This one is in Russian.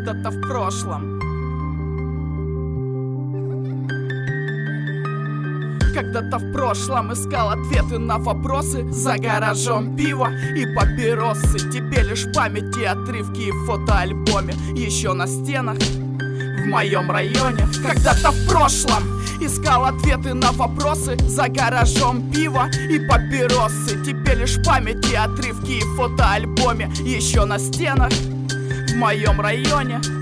когда-то в прошлом. Когда-то в прошлом искал ответы на вопросы за гаражом пива и папиросы. Теперь лишь в памяти отрывки и в фотоальбоме еще на стенах в моем районе. Когда-то в прошлом искал ответы на вопросы за гаражом пива и папиросы. Теперь лишь в памяти отрывки и в фотоальбоме еще на стенах в моем районе.